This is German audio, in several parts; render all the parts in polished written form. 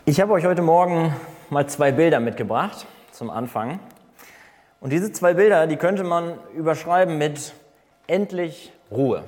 Ich habe euch heute Morgen mal 2 Bilder mitgebracht zum Anfang. Und diese 2 Bilder, die könnte man überschreiben mit endlich Ruhe.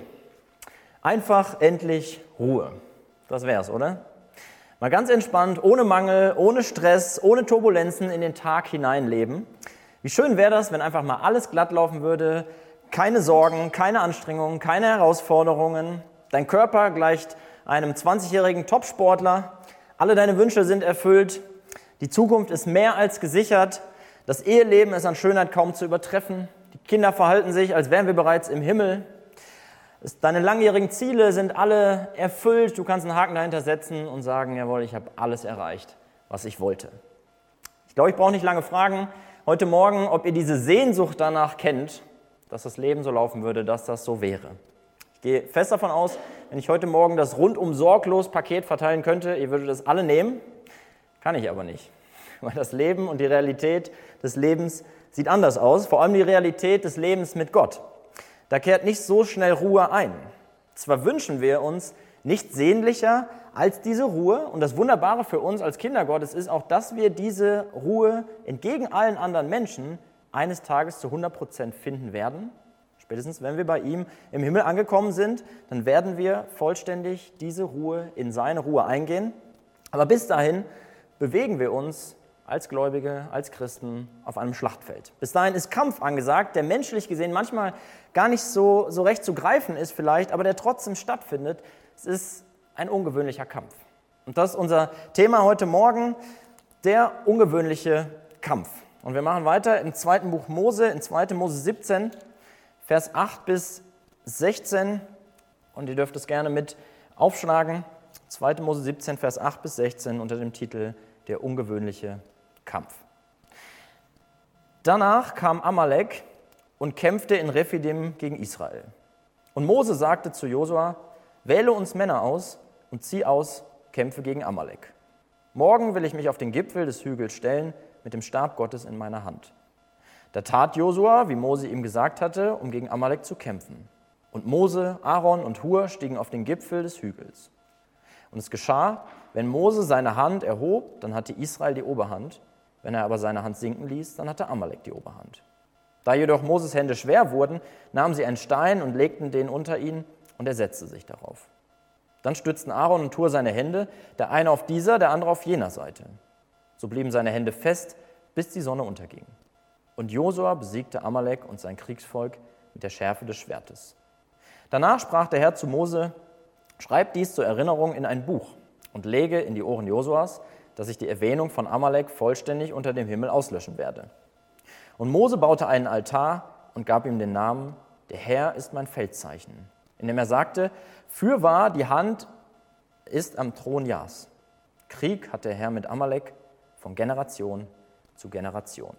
Einfach endlich Ruhe. Das wär's, oder? Mal ganz entspannt, ohne Mangel, ohne Stress, ohne Turbulenzen in den Tag hineinleben. Wie schön wäre das, wenn einfach mal alles glatt laufen würde, keine Sorgen, keine Anstrengungen, keine Herausforderungen. Dein Körper gleicht einem 20-jährigen Topsportler. Alle deine Wünsche sind erfüllt, die Zukunft ist mehr als gesichert, das Eheleben ist an Schönheit kaum zu übertreffen, die Kinder verhalten sich, als wären wir bereits im Himmel, deine langjährigen Ziele sind alle erfüllt, du kannst einen Haken dahinter setzen und sagen, jawohl, ich habe alles erreicht, was ich wollte. Ich glaube, ich brauche nicht lange fragen heute Morgen, ob ihr diese Sehnsucht danach kennt, dass das Leben so laufen würde, dass das so wäre. Ich gehe fest davon aus, wenn ich heute Morgen das rundum sorglos Paket verteilen könnte, ihr würdet das alle nehmen, kann ich aber nicht. Weil das Leben und die Realität des Lebens sieht anders aus, vor allem die Realität des Lebens mit Gott. Da kehrt nicht so schnell Ruhe ein. Zwar wünschen wir uns nichts sehnlicher als diese Ruhe und das Wunderbare für uns als Kinder Gottes ist auch, dass wir diese Ruhe entgegen allen anderen Menschen eines Tages zu 100% finden werden. Spätestens, wenn wir bei ihm im Himmel angekommen sind, dann werden wir vollständig diese Ruhe in seine Ruhe eingehen. Aber bis dahin bewegen wir uns als Gläubige, als Christen auf einem Schlachtfeld. Bis dahin ist Kampf angesagt, der menschlich gesehen manchmal gar nicht so recht zu greifen ist vielleicht, aber der trotzdem stattfindet. Es ist ein ungewöhnlicher Kampf. Und das ist unser Thema heute Morgen, der ungewöhnliche Kampf. Und wir machen weiter im 2. Buch Mose, in 2. Mose 17, Vers 8 bis 16, und ihr dürft es gerne mit aufschlagen, 2. Mose 17, Vers 8 bis 16 unter dem Titel Der ungewöhnliche Kampf. Danach kam Amalek und kämpfte in Rephidim gegen Israel. Und Mose sagte zu Josua, wähle uns Männer aus und zieh aus, kämpfe gegen Amalek. Morgen will ich mich auf den Gipfel des Hügels stellen, mit dem Stab Gottes in meiner Hand. Da tat Josua, wie Mose ihm gesagt hatte, um gegen Amalek zu kämpfen. Und Mose, Aaron und Hur stiegen auf den Gipfel des Hügels. Und es geschah, wenn Mose seine Hand erhob, dann hatte Israel die Oberhand. Wenn er aber seine Hand sinken ließ, dann hatte Amalek die Oberhand. Da jedoch Moses Hände schwer wurden, nahmen sie einen Stein und legten den unter ihn, und er setzte sich darauf. Dann stützten Aaron und Hur seine Hände, der eine auf dieser, der andere auf jener Seite. So blieben seine Hände fest, bis die Sonne unterging. Und Josua besiegte Amalek und sein Kriegsvolk mit der Schärfe des Schwertes. Danach sprach der Herr zu Mose, schreib dies zur Erinnerung in ein Buch und lege in die Ohren Josuas, dass ich die Erwähnung von Amalek vollständig unter dem Himmel auslöschen werde. Und Mose baute einen Altar und gab ihm den Namen, der Herr ist mein Feldzeichen, indem er sagte, fürwahr, die Hand ist am Thron Jahs. Krieg hat der Herr mit Amalek von Generation zu Generation.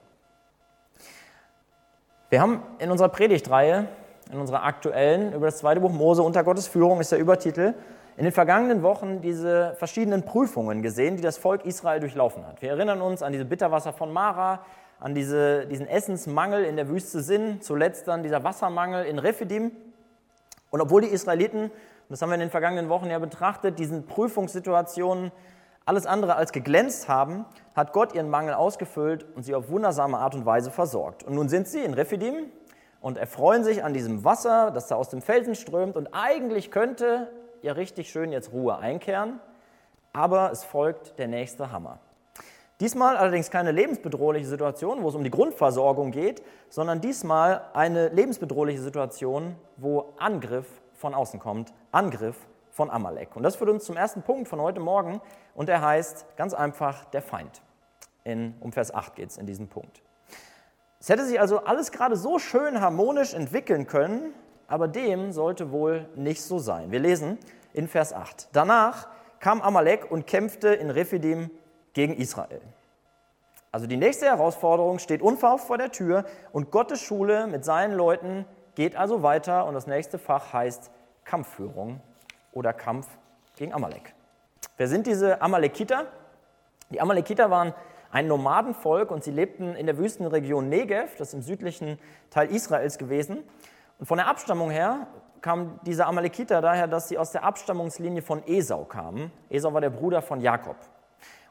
Wir haben in unserer Predigtreihe, in unserer aktuellen, über das 2. Buch Mose unter Gottes Führung ist der Übertitel, in den vergangenen Wochen diese verschiedenen Prüfungen gesehen, die das Volk Israel durchlaufen hat. Wir erinnern uns an diese Bitterwasser von Mara, an diesen Essensmangel in der Wüste Sin, zuletzt dann dieser Wassermangel in Rephidim. Und obwohl die Israeliten, und das haben wir in den vergangenen Wochen ja betrachtet, diesen Prüfungssituationen alles andere als geglänzt haben, hat Gott ihren Mangel ausgefüllt und sie auf wundersame Art und Weise versorgt. Und nun sind sie in Rephidim und erfreuen sich an diesem Wasser, das da aus dem Felsen strömt. Und eigentlich könnte ja richtig schön jetzt Ruhe einkehren, aber es folgt der nächste Hammer. Diesmal allerdings keine lebensbedrohliche Situation, wo es um die Grundversorgung geht, sondern diesmal eine lebensbedrohliche Situation, wo Angriff von außen kommt, Angriff von Amalek. Und das führt uns zum ersten Punkt von heute Morgen und der heißt ganz einfach der Feind. Um Vers 8 geht es in diesem Punkt. Es hätte sich also alles gerade so schön harmonisch entwickeln können, aber dem sollte wohl nicht so sein. Wir lesen in Vers 8. Danach kam Amalek und kämpfte in Rephidim gegen Israel. Also die nächste Herausforderung steht unverhofft vor der Tür und Gottes Schule mit seinen Leuten geht also weiter und das nächste Fach heißt Kampfführung oder Kampf gegen Amalek. Wer sind diese Amalekiter? Die Amalekiter waren ein Nomadenvolk und sie lebten in der Wüstenregion Negev, das ist im südlichen Teil Israels gewesen. Und von der Abstammung her kamen diese Amalekiter daher, dass sie aus der Abstammungslinie von Esau kamen. Esau war der Bruder von Jakob.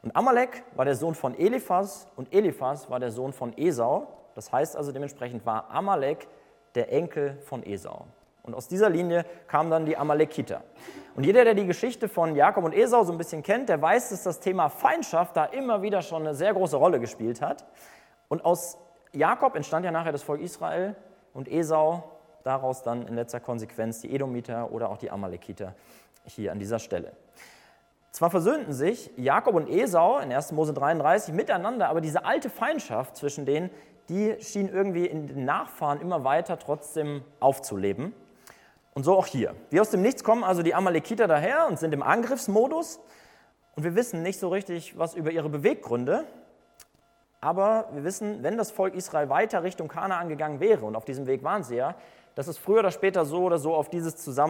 Und Amalek war der Sohn von Eliphas und Eliphas war der Sohn von Esau. Das heißt also dementsprechend war Amalek der Enkel von Esau. Und aus dieser Linie kamen dann die Amalekiter. Und jeder, der die Geschichte von Jakob und Esau so ein bisschen kennt, der weiß, dass das Thema Feindschaft da immer wieder schon eine sehr große Rolle gespielt hat. Und aus Jakob entstand ja nachher das Volk Israel und Esau, daraus dann in letzter Konsequenz die Edomiter oder auch die Amalekiter hier an dieser Stelle. Zwar versöhnten sich Jakob und Esau in 1. Mose 33 miteinander, aber diese alte Feindschaft zwischen denen, die schien irgendwie in den Nachfahren immer weiter trotzdem aufzuleben. Und so auch hier. Wie aus dem Nichts kommen also die Amalekiter daher und sind im Angriffsmodus. Und wir wissen nicht so richtig was über ihre Beweggründe. Aber wir wissen, wenn das Volk Israel weiter Richtung Kanaan gegangen wäre, und auf diesem Weg waren sie ja, dass es früher oder später so oder so auf zu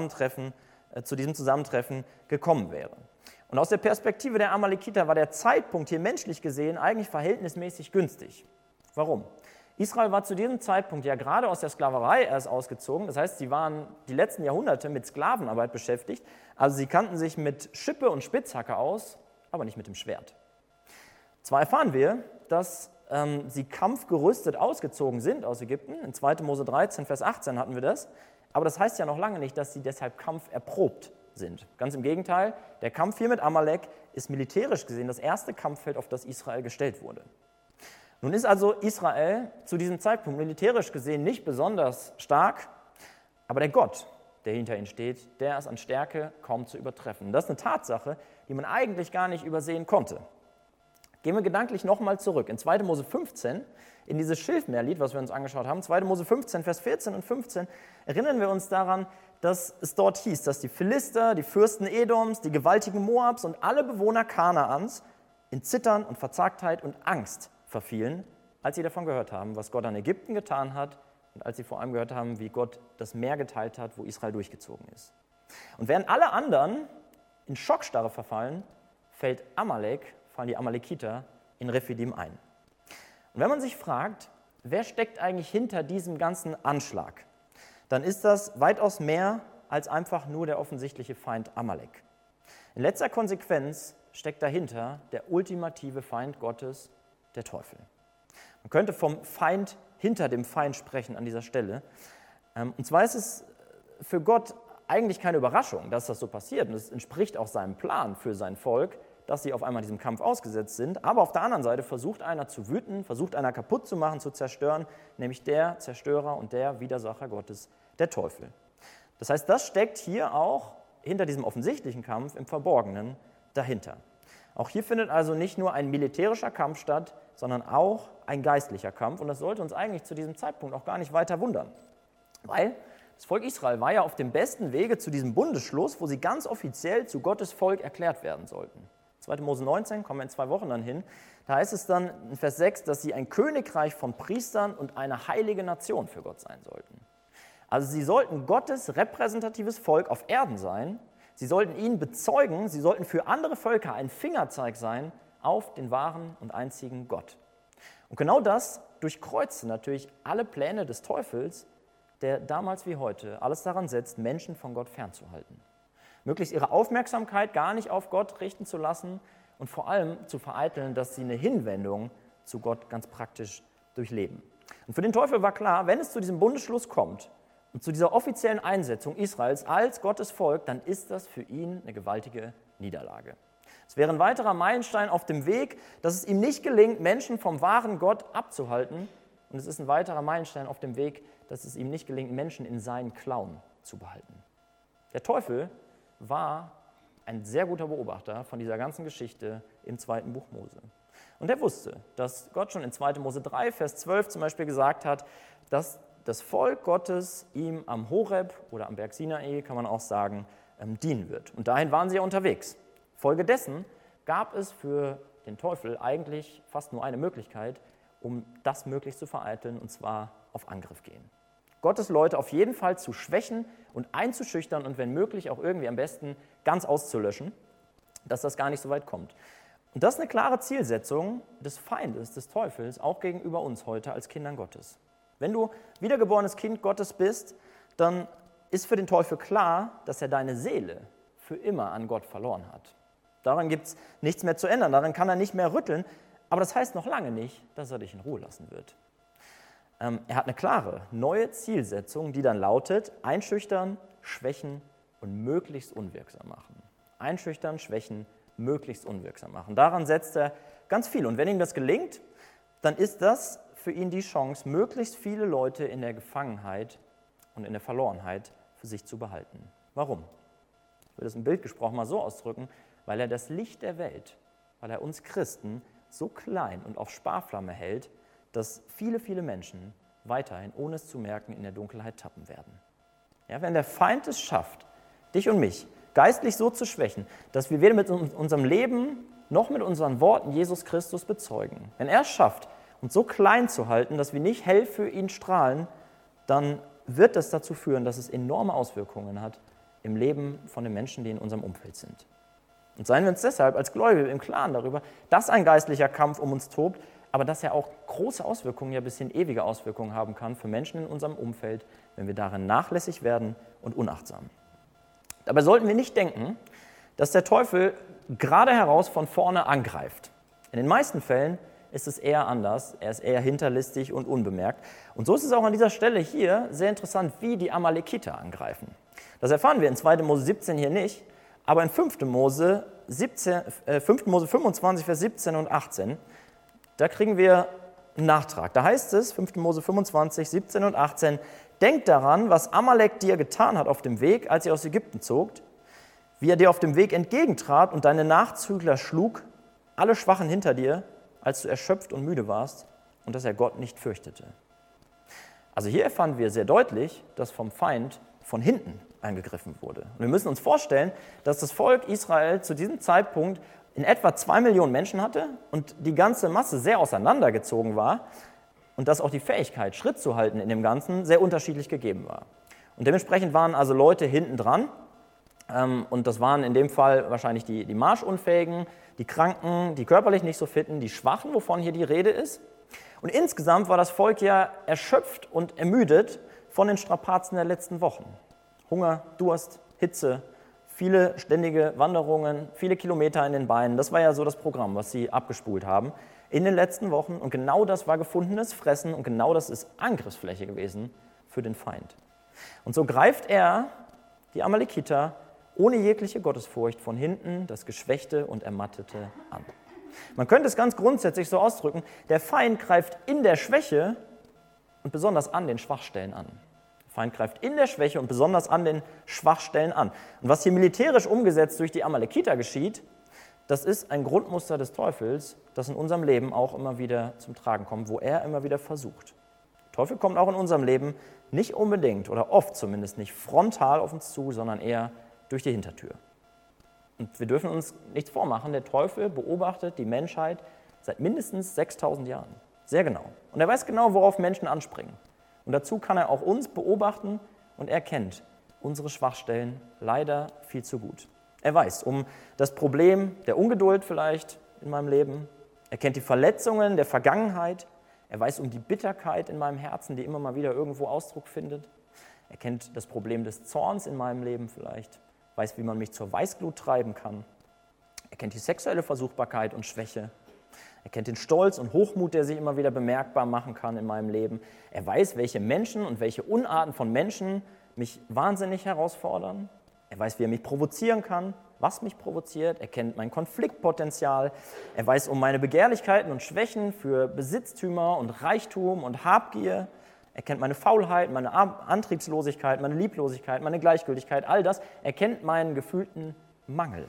diesem Zusammentreffen gekommen wäre. Und aus der Perspektive der Amalekiter war der Zeitpunkt hier menschlich gesehen eigentlich verhältnismäßig günstig. Warum? Israel war zu diesem Zeitpunkt ja gerade aus der Sklaverei erst ausgezogen. Das heißt, sie waren die letzten Jahrhunderte mit Sklavenarbeit beschäftigt. Also sie kannten sich mit Schippe und Spitzhacke aus, aber nicht mit dem Schwert. Zwar erfahren wir, dass sie kampfgerüstet ausgezogen sind aus Ägypten. In 2. Mose 13, Vers 18 hatten wir das. Aber das heißt ja noch lange nicht, dass sie deshalb kampferprobt sind. Ganz im Gegenteil, der Kampf hier mit Amalek ist militärisch gesehen das erste Kampffeld, auf das Israel gestellt wurde. Nun ist also Israel zu diesem Zeitpunkt militärisch gesehen nicht besonders stark, aber der Gott, der hinter ihnen steht, der ist an Stärke kaum zu übertreffen. Das ist eine Tatsache, die man eigentlich gar nicht übersehen konnte. Gehen wir gedanklich nochmal zurück in 2. Mose 15, in dieses Schilfmeerlied, was wir uns angeschaut haben, 2. Mose 15, Vers 14 und 15, erinnern wir uns daran, dass es dort hieß, dass die Philister, die Fürsten Edoms, die gewaltigen Moabs und alle Bewohner Kanaans in Zittern und Verzagtheit und Angst verfielen, als sie davon gehört haben, was Gott an Ägypten getan hat und als sie vor allem gehört haben, wie Gott das Meer geteilt hat, wo Israel durchgezogen ist. Und während alle anderen in Schockstarre verfallen, fallen die Amalekiter in Rephidim ein. Und wenn man sich fragt, wer steckt eigentlich hinter diesem ganzen Anschlag, dann ist das weitaus mehr als einfach nur der offensichtliche Feind Amalek. In letzter Konsequenz steckt dahinter der ultimative Feind Gottes, der Teufel. Man könnte vom Feind hinter dem Feind sprechen an dieser Stelle. Und zwar ist es für Gott eigentlich keine Überraschung, dass das so passiert. Und es entspricht auch seinem Plan für sein Volk, dass sie auf einmal diesem Kampf ausgesetzt sind. Aber auf der anderen Seite versucht einer zu wüten, versucht einer kaputt zu machen, zu zerstören, nämlich der Zerstörer und der Widersacher Gottes, der Teufel. Das heißt, das steckt hier auch hinter diesem offensichtlichen Kampf im Verborgenen dahinter. Auch hier findet also nicht nur ein militärischer Kampf statt, sondern auch ein geistlicher Kampf. Und das sollte uns eigentlich zu diesem Zeitpunkt auch gar nicht weiter wundern. Weil das Volk Israel war ja auf dem besten Wege zu diesem Bundesschluss, wo sie ganz offiziell zu Gottes Volk erklärt werden sollten. 2. Mose 19, kommen wir in 2 Wochen dann hin. Da heißt es dann in Vers 6, dass sie ein Königreich von Priestern und eine heilige Nation für Gott sein sollten. Also sie sollten Gottes repräsentatives Volk auf Erden sein. Sie sollten ihn bezeugen, sie sollten für andere Völker ein Fingerzeig sein auf den wahren und einzigen Gott. Und genau das durchkreuzte natürlich alle Pläne des Teufels, der damals wie heute alles daran setzt, Menschen von Gott fernzuhalten. Möglichst ihre Aufmerksamkeit gar nicht auf Gott richten zu lassen und vor allem zu vereiteln, dass sie eine Hinwendung zu Gott ganz praktisch durchleben. Und für den Teufel war klar, wenn es zu diesem Bundesschluss kommt und zu dieser offiziellen Einsetzung Israels als Gottes Volk, dann ist das für ihn eine gewaltige Niederlage. Es wäre ein weiterer Meilenstein auf dem Weg, dass es ihm nicht gelingt, Menschen vom wahren Gott abzuhalten. Und es ist ein weiterer Meilenstein auf dem Weg, dass es ihm nicht gelingt, Menschen in seinen Klauen zu behalten. Der Teufel war ein sehr guter Beobachter von dieser ganzen Geschichte im 2. Buch Mose. Und er wusste, dass Gott schon in 2. Mose 3, Vers 12 zum Beispiel gesagt hat, dass das Volk Gottes ihm am Horeb oder am Berg Sinai, kann man auch sagen, dienen wird. Und dahin waren sie ja unterwegs. Folgedessen gab es für den Teufel eigentlich fast nur eine Möglichkeit, um das möglichst zu vereiteln, und zwar auf Angriff gehen. Gottes Leute auf jeden Fall zu schwächen und einzuschüchtern und wenn möglich auch irgendwie am besten ganz auszulöschen, dass das gar nicht so weit kommt. Und das ist eine klare Zielsetzung des Feindes, des Teufels, auch gegenüber uns heute als Kindern Gottes. Wenn du wiedergeborenes Kind Gottes bist, dann ist für den Teufel klar, dass er deine Seele für immer an Gott verloren hat. Daran gibt es nichts mehr zu ändern, daran kann er nicht mehr rütteln. Aber das heißt noch lange nicht, dass er dich in Ruhe lassen wird. Er hat eine klare, neue Zielsetzung, die dann lautet, einschüchtern, schwächen und möglichst unwirksam machen. Einschüchtern, schwächen, möglichst unwirksam machen. Daran setzt er ganz viel. Und wenn ihm das gelingt, dann ist das für ihn die Chance, möglichst viele Leute in der Gefangenheit und in der Verlorenheit für sich zu behalten. Warum? Ich will das im Bild gesprochen mal so ausdrücken, weil er das Licht der Welt, weil er uns Christen so klein und auf Sparflamme hält, dass viele, viele Menschen weiterhin, ohne es zu merken, in der Dunkelheit tappen werden. Ja, wenn der Feind es schafft, dich und mich geistlich so zu schwächen, dass wir weder mit unserem Leben noch mit unseren Worten Jesus Christus bezeugen, wenn er es schafft, uns so klein zu halten, dass wir nicht hell für ihn strahlen, dann wird das dazu führen, dass es enorme Auswirkungen hat im Leben von den Menschen, die in unserem Umfeld sind. Und seien wir uns deshalb als Gläubige im Klaren darüber, dass ein geistlicher Kampf um uns tobt, aber dass er auch große Auswirkungen, ja bis hin ewige Auswirkungen haben kann für Menschen in unserem Umfeld, wenn wir darin nachlässig werden und unachtsam. Dabei sollten wir nicht denken, dass der Teufel gerade heraus von vorne angreift. In den meisten Fällen ist es eher anders, er ist eher hinterlistig und unbemerkt. Und so ist es auch an dieser Stelle hier sehr interessant, wie die Amalekiter angreifen. Das erfahren wir in 2. Mose 17 hier nicht, aber in 5. Mose 25, Vers 17 und 18, da kriegen wir einen Nachtrag. Da heißt es, 5. Mose 25, 17 und 18, denkt daran, was Amalek dir getan hat auf dem Weg, als ihr aus Ägypten zogt, wie er dir auf dem Weg entgegentrat und deine Nachzügler schlug, alle Schwachen hinter dir, als du erschöpft und müde warst und dass er Gott nicht fürchtete. Also hier erfahren wir sehr deutlich, dass vom Feind von hinten angegriffen wurde. Und wir müssen uns vorstellen, dass das Volk Israel zu diesem Zeitpunkt in etwa 2 Millionen Menschen hatte und die ganze Masse sehr auseinandergezogen war und dass auch die Fähigkeit, Schritt zu halten in dem Ganzen, sehr unterschiedlich gegeben war. Und dementsprechend waren also Leute hinten dran und das waren in dem Fall wahrscheinlich die Marschunfähigen, die Kranken, die körperlich nicht so fitten, die Schwachen, wovon hier die Rede ist. Und insgesamt war das Volk ja erschöpft und ermüdet von den Strapazen der letzten Wochen. Hunger, Durst, Hitze, viele ständige Wanderungen, viele Kilometer in den Beinen. Das war ja so das Programm, was sie abgespult haben in den letzten Wochen. Und genau das war gefundenes Fressen und genau das ist Angriffsfläche gewesen für den Feind. Und so greift er, die Amalekiter, ohne jegliche Gottesfurcht von hinten das Geschwächte und Ermattete an. Man könnte es ganz grundsätzlich so ausdrücken, der Feind greift in der Schwäche und besonders an den Schwachstellen an. Der Feind greift in der Schwäche und besonders an den Schwachstellen an. Und was hier militärisch umgesetzt durch die Amalekiter geschieht, das ist ein Grundmuster des Teufels, das in unserem Leben auch immer wieder zum Tragen kommt, wo er immer wieder versucht. Der Teufel kommt auch in unserem Leben nicht unbedingt oder oft zumindest nicht frontal auf uns zu, sondern eher durch die Hintertür. Und wir dürfen uns nichts vormachen, der Teufel beobachtet die Menschheit seit mindestens 6000 Jahren. Sehr genau. Und er weiß genau, worauf Menschen anspringen. Und dazu kann er auch uns beobachten und er kennt unsere Schwachstellen leider viel zu gut. Er weiß um das Problem der Ungeduld vielleicht in meinem Leben. Er kennt die Verletzungen der Vergangenheit. Er weiß um die Bitterkeit in meinem Herzen, die immer mal wieder irgendwo Ausdruck findet. Er kennt das Problem des Zorns in meinem Leben vielleicht. Weiß, wie man mich zur Weißglut treiben kann. Er kennt die sexuelle Versuchbarkeit und Schwäche. Er kennt den Stolz und Hochmut, der sich immer wieder bemerkbar machen kann in meinem Leben. Er weiß, welche Menschen und welche Unarten von Menschen mich wahnsinnig herausfordern. Er weiß, wie er mich provozieren kann, was mich provoziert. Er kennt mein Konfliktpotenzial. Er weiß um meine Begehrlichkeiten und Schwächen für Besitztümer und Reichtum und Habgier. Er kennt meine Faulheit, meine Antriebslosigkeit, meine Lieblosigkeit, meine Gleichgültigkeit, all das. Er kennt meinen gefühlten Mangel.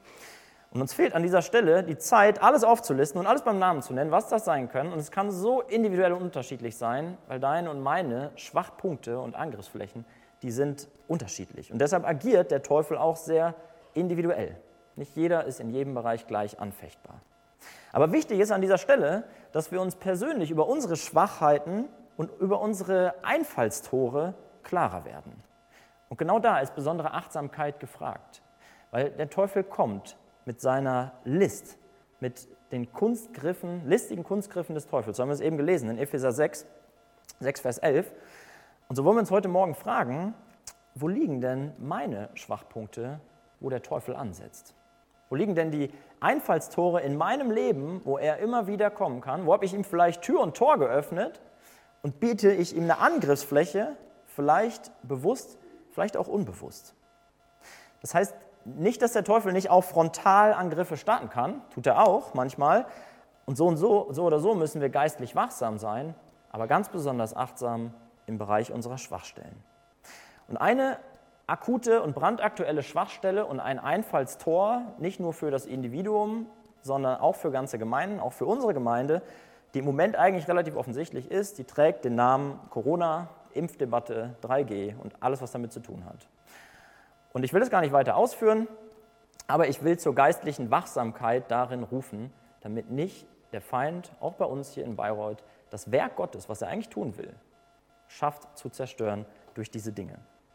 Und uns fehlt an dieser Stelle die Zeit, alles aufzulisten und alles beim Namen zu nennen, was das sein kann. Und es kann so individuell und unterschiedlich sein, weil deine und meine Schwachpunkte und Angriffsflächen, die sind unterschiedlich. Und deshalb agiert der Teufel auch sehr individuell. Nicht jeder ist in jedem Bereich gleich anfechtbar. Aber wichtig ist an dieser Stelle, dass wir uns persönlich über unsere Schwachheiten und über unsere Einfallstore klarer werden. Und genau da ist besondere Achtsamkeit gefragt, weil der Teufel kommt mit seiner List, mit den listigen Kunstgriffen des Teufels. So haben wir es eben gelesen in Epheser 6, Vers 11. Und so wollen wir uns heute Morgen fragen, wo liegen denn meine Schwachpunkte, wo der Teufel ansetzt? Wo liegen denn die Einfallstore in meinem Leben, wo er immer wieder kommen kann? Wo habe ich ihm vielleicht Tür und Tor geöffnet und biete ich ihm eine Angriffsfläche, vielleicht bewusst, vielleicht auch unbewusst? Das heißt nicht, dass der Teufel nicht auch Frontalangriffe starten kann, tut er auch manchmal. Und so oder so müssen wir geistlich wachsam sein, aber ganz besonders achtsam im Bereich unserer Schwachstellen. Und eine akute und brandaktuelle Schwachstelle und ein Einfallstor, nicht nur für das Individuum, sondern auch für ganze Gemeinden, auch für unsere Gemeinde, die im Moment eigentlich relativ offensichtlich ist, die trägt den Namen Corona, Impfdebatte, 3G und alles, was damit zu tun hat. Und ich will das gar nicht weiter ausführen, aber ich will zur geistlichen Wachsamkeit darin rufen, damit nicht der Feind, auch bei uns hier in Bayreuth, das Werk Gottes, was er eigentlich tun will, schafft zu zerstören durch diese Dinge.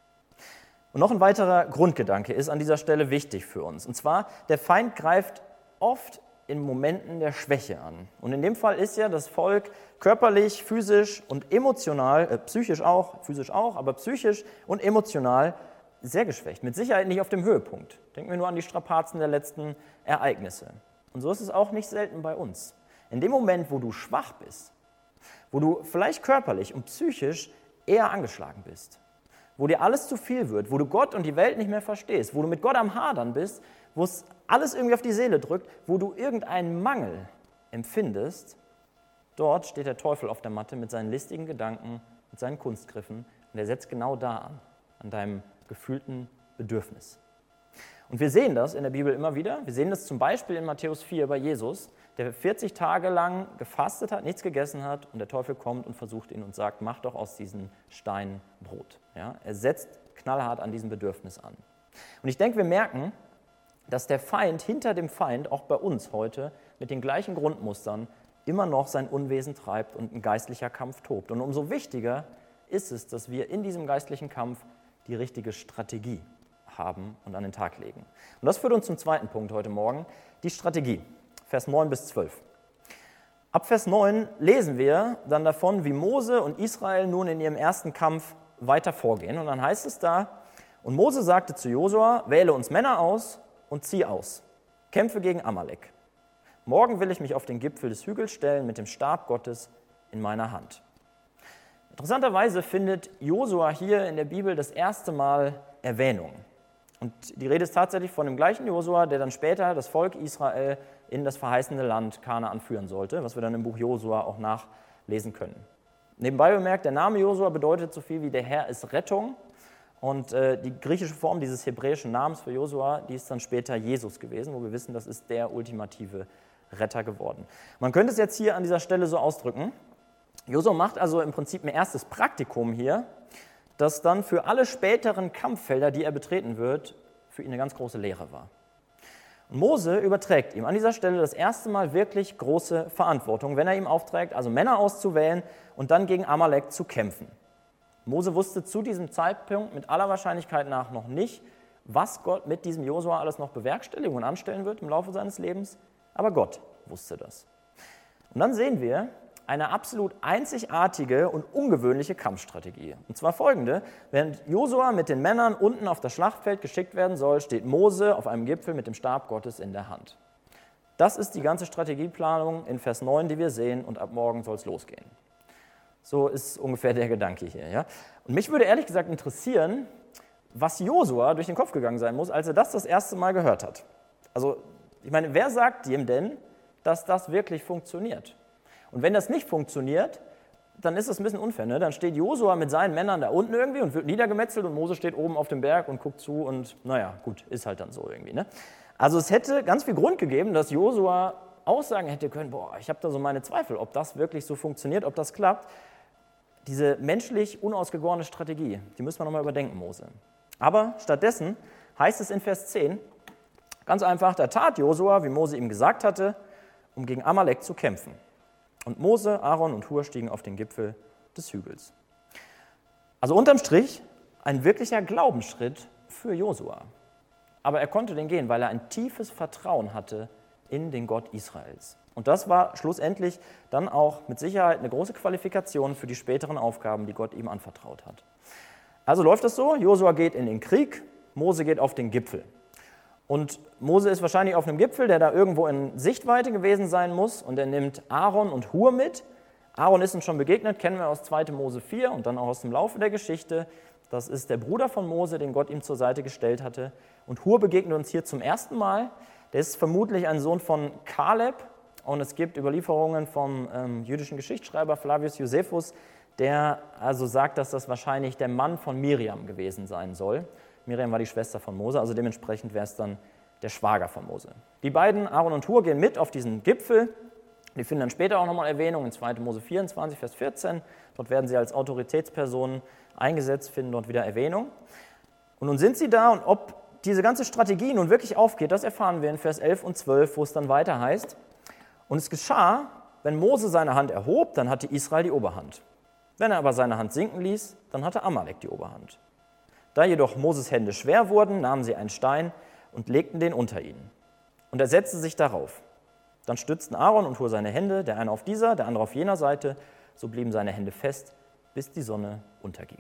Und noch ein weiterer Grundgedanke ist an dieser Stelle wichtig für uns. Und zwar, der Feind greift oft in Momenten der Schwäche an. Und in dem Fall ist ja das Volk körperlich, physisch und emotional, psychisch auch, physisch auch, aber psychisch und emotional sehr geschwächt. Mit Sicherheit nicht auf dem Höhepunkt. Denken wir nur an die Strapazen der letzten Ereignisse. Und so ist es auch nicht selten bei uns. In dem Moment, wo du schwach bist, wo du vielleicht körperlich und psychisch eher angeschlagen bist, wo dir alles zu viel wird, wo du Gott und die Welt nicht mehr verstehst, wo du mit Gott am Hadern bist, wo es alles irgendwie auf die Seele drückt, wo du irgendeinen Mangel empfindest, dort steht der Teufel auf der Matte mit seinen listigen Gedanken, mit seinen Kunstgriffen und er setzt genau da an deinem gefühlten Bedürfnis. Und wir sehen das in der Bibel immer wieder. Wir sehen das zum Beispiel in Matthäus 4 bei Jesus, der 40 Tage lang gefastet hat, nichts gegessen hat und der Teufel kommt und versucht ihn und sagt, mach doch aus diesen Steinen Brot. Ja, er setzt knallhart an diesem Bedürfnis an. Und ich denke, wir merken, dass der Feind hinter dem Feind auch bei uns heute mit den gleichen Grundmustern immer noch sein Unwesen treibt und ein geistlicher Kampf tobt. Und umso wichtiger ist es, dass wir in diesem geistlichen Kampf die richtige Strategie haben und an den Tag legen. Und das führt uns zum zweiten Punkt heute Morgen, die Strategie, Vers 9 bis 12. Ab Vers 9 lesen wir dann davon, wie Mose und Israel nun in ihrem ersten Kampf weiter vorgehen. Und dann heißt es da, und Mose sagte zu Josua, wähle uns Männer aus und zieh aus, kämpfe gegen Amalek. Morgen will ich mich auf den Gipfel des Hügels stellen mit dem Stab Gottes in meiner Hand. Interessanterweise findet Josua hier in der Bibel das erste Mal Erwähnung. Und die Rede ist tatsächlich von dem gleichen Josua, der dann später das Volk Israel in das verheißene Land Kanaan führen sollte, was wir dann im Buch Josua auch nachlesen können. Nebenbei bemerkt, der Name Josua bedeutet so viel wie der Herr ist Rettung. Und die griechische Form dieses hebräischen Namens für Josua, die ist dann später Jesus gewesen, wo wir wissen, das ist der ultimative Retter geworden. Man könnte es jetzt hier an dieser Stelle so ausdrücken. Josua macht also im Prinzip ein erstes Praktikum hier, das dann für alle späteren Kampffelder, die er betreten wird, für ihn eine ganz große Lehre war. Und Mose überträgt ihm an dieser Stelle das erste Mal wirklich große Verantwortung, wenn er ihm aufträgt, also Männer auszuwählen und dann gegen Amalek zu kämpfen. Mose wusste zu diesem Zeitpunkt mit aller Wahrscheinlichkeit nach noch nicht, was Gott mit diesem Josua alles noch bewerkstelligen und anstellen wird im Laufe seines Lebens, aber Gott wusste das. Und dann sehen wir eine absolut einzigartige und ungewöhnliche Kampfstrategie. Und zwar folgende: Während Josua mit den Männern unten auf das Schlachtfeld geschickt werden soll, steht Mose auf einem Gipfel mit dem Stab Gottes in der Hand. Das ist die ganze Strategieplanung in Vers 9, die wir sehen, und ab morgen soll es losgehen. So ist ungefähr der Gedanke hier. Ja? Und mich würde ehrlich gesagt interessieren, was Josua durch den Kopf gegangen sein muss, als er das erste Mal gehört hat. Also, ich meine, wer sagt ihm denn, dass das wirklich funktioniert? Und wenn das nicht funktioniert, dann ist das ein bisschen unfair. Ne? Dann steht Josua mit seinen Männern da unten irgendwie und wird niedergemetzelt und Mose steht oben auf dem Berg und guckt zu und naja, gut, ist halt dann so irgendwie. Ne? Also es hätte ganz viel Grund gegeben, dass Josua aussagen hätte können, boah, ich habe da so meine Zweifel, ob das wirklich so funktioniert, ob das klappt. Diese menschlich unausgegorene Strategie, die müssen wir nochmal überdenken, Mose. Aber stattdessen heißt es in Vers 10, ganz einfach, da tat Josua, wie Mose ihm gesagt hatte, um gegen Amalek zu kämpfen. Und Mose, Aaron und Hur stiegen auf den Gipfel des Hügels. Also unterm Strich ein wirklicher Glaubensschritt für Josua. Aber er konnte den gehen, weil er ein tiefes Vertrauen hatte in den Gott Israels. Und das war schlussendlich dann auch mit Sicherheit eine große Qualifikation für die späteren Aufgaben, die Gott ihm anvertraut hat. Also läuft es so, Josua geht in den Krieg, Mose geht auf den Gipfel. Und Mose ist wahrscheinlich auf einem Gipfel, der da irgendwo in Sichtweite gewesen sein muss, und er nimmt Aaron und Hur mit. Aaron ist uns schon begegnet, kennen wir aus 2. Mose 4 und dann auch aus dem Laufe der Geschichte. Das ist der Bruder von Mose, den Gott ihm zur Seite gestellt hatte. Und Hur begegnet uns hier zum ersten Mal. Der ist vermutlich ein Sohn von Kaleb, und es gibt Überlieferungen vom jüdischen Geschichtsschreiber Flavius Josephus, der also sagt, dass das wahrscheinlich der Mann von Miriam gewesen sein soll. Miriam war die Schwester von Mose, also dementsprechend wäre es dann der Schwager von Mose. Die beiden, Aaron und Hur, gehen mit auf diesen Gipfel. Die finden dann später auch nochmal Erwähnung in 2. Mose 24, Vers 14. Dort werden sie als Autoritätspersonen eingesetzt, finden dort wieder Erwähnung. Und nun sind sie da, und ob diese ganze Strategie nun wirklich aufgeht, das erfahren wir in Vers 11 und 12, wo es dann weiter heißt: Und es geschah, wenn Mose seine Hand erhob, dann hatte Israel die Oberhand. Wenn er aber seine Hand sinken ließ, dann hatte Amalek die Oberhand. Da jedoch Moses Hände schwer wurden, nahmen sie einen Stein und legten den unter ihn. Und er setzte sich darauf. Dann stützten Aaron und Hur seine Hände, der eine auf dieser, der andere auf jener Seite. So blieben seine Hände fest, bis die Sonne unterging.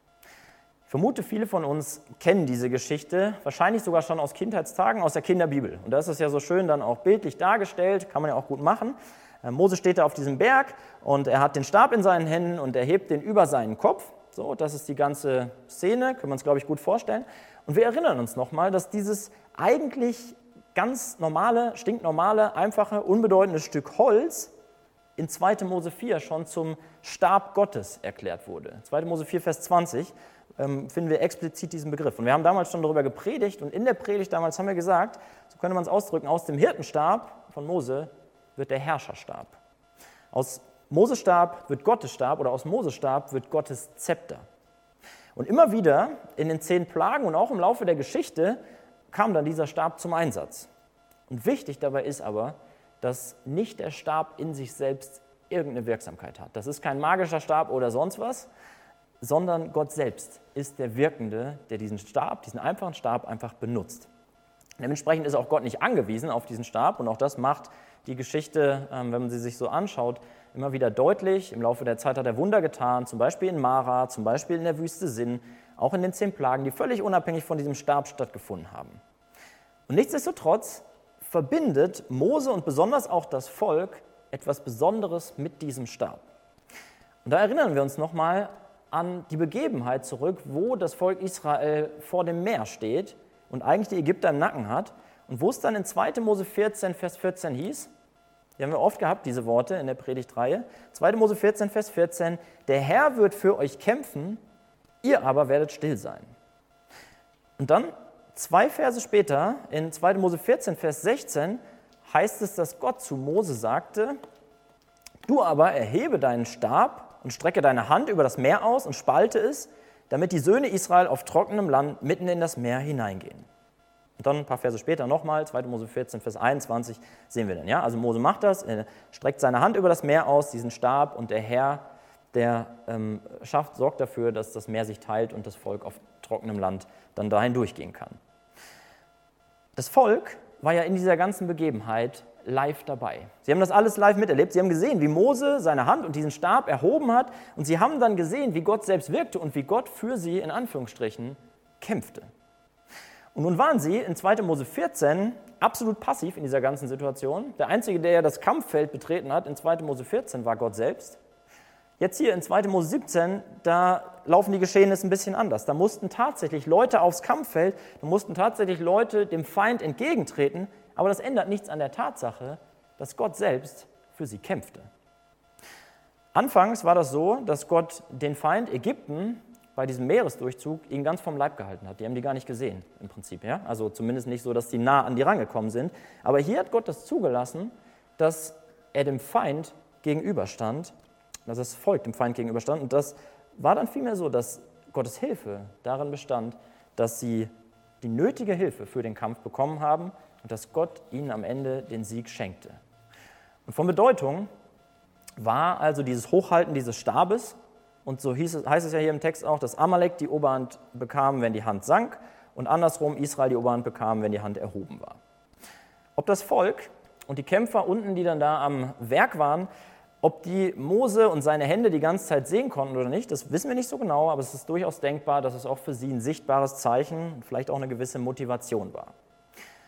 Ich vermute, viele von uns kennen diese Geschichte, wahrscheinlich sogar schon aus Kindheitstagen, aus der Kinderbibel. Und da ist es ja so schön dann auch bildlich dargestellt, kann man ja auch gut machen. Mose steht da auf diesem Berg und er hat den Stab in seinen Händen und er hebt den über seinen Kopf. So, das ist die ganze Szene, können wir uns, glaube ich, gut vorstellen. Und wir erinnern uns nochmal, dass dieses eigentlich ganz normale, stinknormale, einfache, unbedeutende Stück Holz in 2. Mose 4 schon zum Stab Gottes erklärt wurde. 2. Mose 4, Vers 20 finden wir explizit diesen Begriff. Und wir haben damals schon darüber gepredigt, und in der Predigt damals haben wir gesagt, so könnte man es ausdrücken, aus dem Hirtenstab von Mose wird der Herrscherstab. Aus Moses Stab wird Gottes Stab, oder aus Moses Stab wird Gottes Zepter. Und immer wieder in den 10 Plagen und auch im Laufe der Geschichte kam dann dieser Stab zum Einsatz. Und wichtig dabei ist aber, dass nicht der Stab in sich selbst irgendeine Wirksamkeit hat. Das ist kein magischer Stab oder sonst was, sondern Gott selbst ist der Wirkende, der diesen Stab, diesen einfachen Stab einfach benutzt. Dementsprechend ist auch Gott nicht angewiesen auf diesen Stab, und auch das macht die Geschichte, wenn man sie sich so anschaut, immer wieder deutlich. Im Laufe der Zeit hat er Wunder getan, zum Beispiel in Mara, zum Beispiel in der Wüste Sin, auch in den 10 Plagen, die völlig unabhängig von diesem Stab stattgefunden haben. Und nichtsdestotrotz verbindet Mose und besonders auch das Volk etwas Besonderes mit diesem Stab. Und da erinnern wir uns nochmal an die Begebenheit zurück, wo das Volk Israel vor dem Meer steht und eigentlich die Ägypter im Nacken hat, und wo es dann in 2. Mose 14, Vers 14 hieß, die haben wir oft gehabt, diese Worte in der Predigtreihe, 2. Mose 14, Vers 14, der Herr wird für euch kämpfen, ihr aber werdet still sein. Und dann 2 Verse später, in 2. Mose 14, Vers 16, heißt es, dass Gott zu Mose sagte: Du aber erhebe deinen Stab und strecke deine Hand über das Meer aus und spalte es, damit die Söhne Israel auf trockenem Land mitten in das Meer hineingehen. Und dann ein paar Verse später nochmal, 2. Mose 14, Vers 21, sehen wir dann. Ja? Also Mose macht das, er streckt seine Hand über das Meer aus, diesen Stab, und der Herr, der sorgt dafür, dass das Meer sich teilt und das Volk auf trockenem Land dann dahin durchgehen kann. Das Volk war ja in dieser ganzen Begebenheit live dabei. Sie haben das alles live miterlebt. Sie haben gesehen, wie Mose seine Hand und diesen Stab erhoben hat, und sie haben dann gesehen, wie Gott selbst wirkte und wie Gott für sie in Anführungsstrichen kämpfte. Und nun waren sie in 2. Mose 14 absolut passiv in dieser ganzen Situation. Der Einzige, der ja das Kampffeld betreten hat in 2. Mose 14, war Gott selbst. Jetzt hier in 2. Mose 17, da laufen die Geschehnisse ein bisschen anders. Da mussten tatsächlich Leute aufs Kampffeld, da mussten tatsächlich Leute dem Feind entgegentreten, aber das ändert nichts an der Tatsache, dass Gott selbst für sie kämpfte. Anfangs war das so, dass Gott den Feind Ägypten bei diesem Meeresdurchzug ihn ganz vom Leib gehalten hat. Die haben die gar nicht gesehen im Prinzip. Ja? Also zumindest nicht so, dass die nah an die rangekommen sind. Aber hier hat Gott das zugelassen, dass er dem Feind gegenüberstand, dass das Volk dem Feind gegenüberstand. Und das war dann vielmehr so, dass Gottes Hilfe darin bestand, dass sie die nötige Hilfe für den Kampf bekommen haben und dass Gott ihnen am Ende den Sieg schenkte. Und von Bedeutung war also dieses Hochhalten dieses Stabes, und so heißt es ja hier im Text auch, dass Amalek die Oberhand bekam, wenn die Hand sank, und andersrum Israel die Oberhand bekam, wenn die Hand erhoben war. Ob das Volk und die Kämpfer unten, die dann da am Werk waren, ob die Mose und seine Hände die ganze Zeit sehen konnten oder nicht, das wissen wir nicht so genau, aber es ist durchaus denkbar, dass es auch für sie ein sichtbares Zeichen, vielleicht auch eine gewisse Motivation war.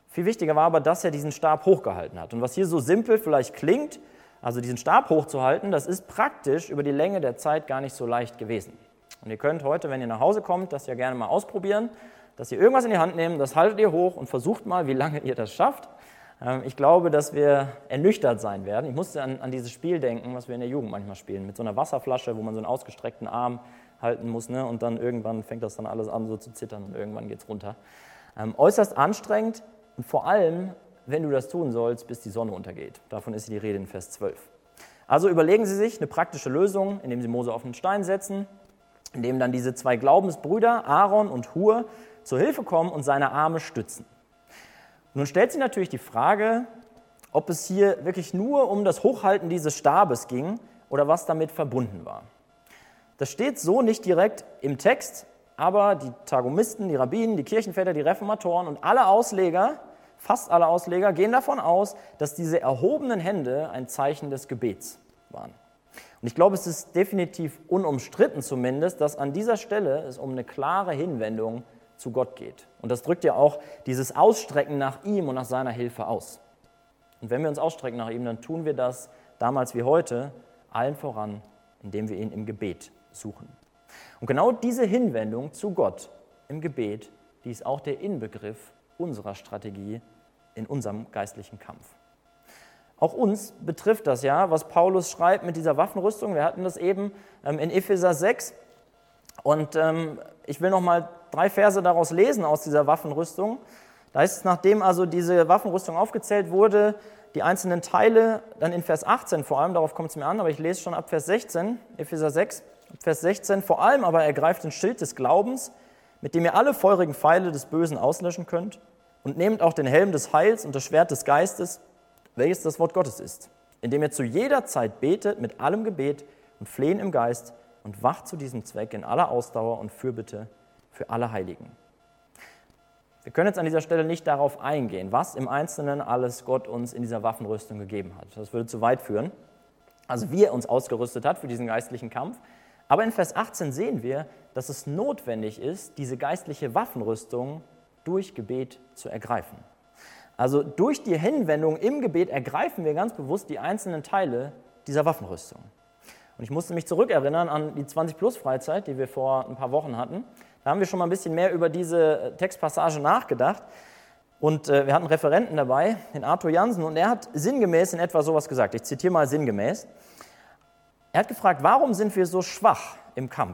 Viel wichtiger war aber, dass er diesen Stab hochgehalten hat. Und was hier so simpel vielleicht klingt, also diesen Stab hochzuhalten, das ist praktisch über die Länge der Zeit gar nicht so leicht gewesen. Und ihr könnt heute, wenn ihr nach Hause kommt, das ja gerne mal ausprobieren, dass ihr irgendwas in die Hand nehmt, das haltet ihr hoch und versucht mal, wie lange ihr das schafft. Ich glaube, dass wir ernüchtert sein werden. Ich musste an dieses Spiel denken, was wir in der Jugend manchmal spielen, mit so einer Wasserflasche, wo man so einen ausgestreckten Arm halten muss, ne? Und dann irgendwann fängt das dann alles an so zu zittern und irgendwann geht es runter. Äußerst anstrengend und vor allem, wenn du das tun sollst, bis die Sonne untergeht. Davon ist die Rede in Vers 12. Also überlegen Sie sich eine praktische Lösung, indem Sie Mose auf einen Stein setzen, indem dann diese 2 Glaubensbrüder, Aaron und Hur, zur Hilfe kommen und seine Arme stützen. Nun stellt sich natürlich die Frage, ob es hier wirklich nur um das Hochhalten dieses Stabes ging oder was damit verbunden war. Das steht so nicht direkt im Text, aber die Targumisten, die Rabbinen, die Kirchenväter, die Reformatoren und alle Ausleger, fast alle Ausleger, gehen davon aus, dass diese erhobenen Hände ein Zeichen des Gebets waren. Und ich glaube, es ist definitiv unumstritten zumindest, dass an dieser Stelle es um eine klare Hinwendung zu Gott geht. Und das drückt ja auch dieses Ausstrecken nach ihm und nach seiner Hilfe aus. Und wenn wir uns ausstrecken nach ihm, dann tun wir das damals wie heute allen voran, indem wir ihn im Gebet suchen. Und genau diese Hinwendung zu Gott im Gebet, die ist auch der Inbegriff unserer Strategie in unserem geistlichen Kampf. Auch uns betrifft das ja, was Paulus schreibt mit dieser Waffenrüstung. Wir hatten das eben in Epheser 6. Und ich will noch mal 3 Verse daraus lesen aus dieser Waffenrüstung. Da heißt es, nachdem also diese Waffenrüstung aufgezählt wurde, die einzelnen Teile, dann in Vers 18 vor allem, darauf kommt es mir an, aber ich lese schon ab Vers 16, Epheser 6, Vers 16, vor allem aber ergreift den Schild des Glaubens, mit dem ihr alle feurigen Pfeile des Bösen auslöschen könnt, und nehmt auch den Helm des Heils und das Schwert des Geistes, welches das Wort Gottes ist, indem ihr zu jeder Zeit betet mit allem Gebet und Flehen im Geist und wacht zu diesem Zweck in aller Ausdauer und Fürbitte für alle Heiligen. Wir können jetzt an dieser Stelle nicht darauf eingehen, was im Einzelnen alles Gott uns in dieser Waffenrüstung gegeben hat. Das würde zu weit führen. Also wie er uns ausgerüstet hat für diesen geistlichen Kampf. Aber in Vers 18 sehen wir, dass es notwendig ist, diese geistliche Waffenrüstung durch Gebet zu ergreifen. Also durch die Hinwendung im Gebet ergreifen wir ganz bewusst die einzelnen Teile dieser Waffenrüstung. Und ich musste mich zurückerinnern an die 20-Plus-Freizeit, die wir vor ein paar Wochen hatten. Da haben wir schon mal ein bisschen mehr über diese Textpassage nachgedacht. Und wir hatten einen Referenten dabei, den Arthur Jansen, und er hat sinngemäß in etwa sowas gesagt. Ich zitiere mal sinngemäß. Er hat gefragt, warum sind wir so schwach im Kampf?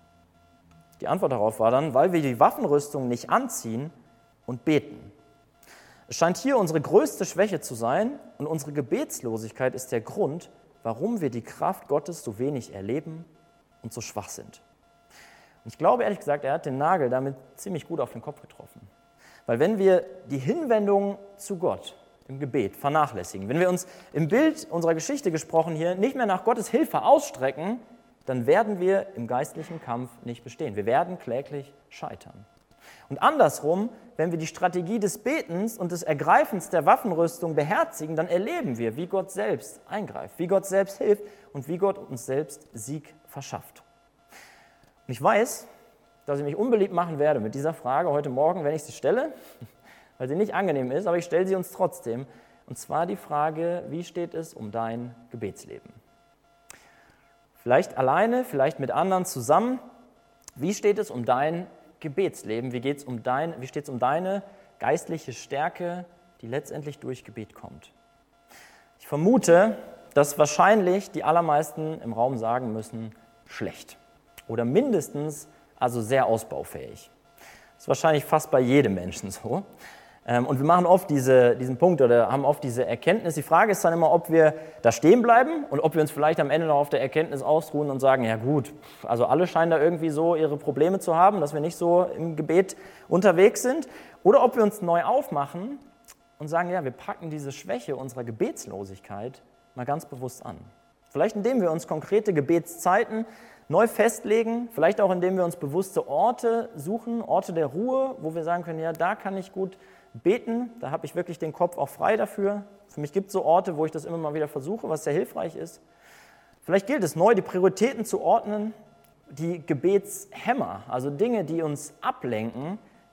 Die Antwort darauf war dann, weil wir die Waffenrüstung nicht anziehen und beten. Es scheint hier unsere größte Schwäche zu sein und unsere Gebetslosigkeit ist der Grund, warum wir die Kraft Gottes so wenig erleben und so schwach sind. Und ich glaube, ehrlich gesagt, er hat den Nagel damit ziemlich gut auf den Kopf getroffen. Weil wenn wir die Hinwendung zu Gott im Gebet vernachlässigen, wenn wir uns im Bild unserer Geschichte gesprochen hier nicht mehr nach Gottes Hilfe ausstrecken, dann werden wir im geistlichen Kampf nicht bestehen. Wir werden kläglich scheitern. Und andersrum, wenn wir die Strategie des Betens und des Ergreifens der Waffenrüstung beherzigen, dann erleben wir, wie Gott selbst eingreift, wie Gott selbst hilft und wie Gott uns selbst Sieg verschafft. Und ich weiß, dass ich mich unbeliebt machen werde mit dieser Frage heute Morgen, wenn ich sie stelle, weil sie nicht angenehm ist, aber ich stelle sie uns trotzdem. Und zwar die Frage, wie steht es um dein Gebetsleben? Vielleicht alleine, vielleicht mit anderen zusammen. Wie steht es um dein Gebetsleben? Wie steht es um deine geistliche Stärke, die letztendlich durch Gebet kommt? Ich vermute, dass wahrscheinlich die allermeisten im Raum sagen müssen, schlecht. Oder mindestens also sehr ausbaufähig. Das ist wahrscheinlich fast bei jedem Menschen so. Und wir machen oft diesen Punkt oder haben oft diese Erkenntnis. Die Frage ist dann immer, ob wir da stehen bleiben und ob wir uns vielleicht am Ende noch auf der Erkenntnis ausruhen und sagen, ja gut, also alle scheinen da irgendwie so ihre Probleme zu haben, dass wir nicht so im Gebet unterwegs sind. Oder ob wir uns neu aufmachen und sagen, ja, wir packen diese Schwäche unserer Gebetslosigkeit mal ganz bewusst an. Vielleicht indem wir uns konkrete Gebetszeiten neu festlegen, vielleicht auch indem wir uns bewusste Orte suchen, Orte der Ruhe, wo wir sagen können, ja, da kann ich gut beten, da habe ich wirklich den Kopf auch frei dafür. Für mich gibt es so Orte, wo ich das immer mal wieder versuche, was sehr hilfreich ist. Vielleicht gilt es neu, die Prioritäten zu ordnen, die Gebetshämmer, also Dinge, die uns ablenken,